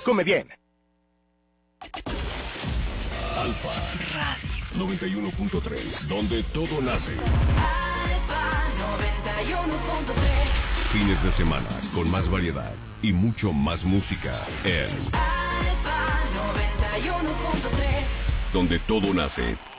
come bien. Alfa Radio 91.3, donde todo nace. Alfa 91.3. Fines de semana con más variedad y mucho más música en Alfa 91.3. donde todo nace.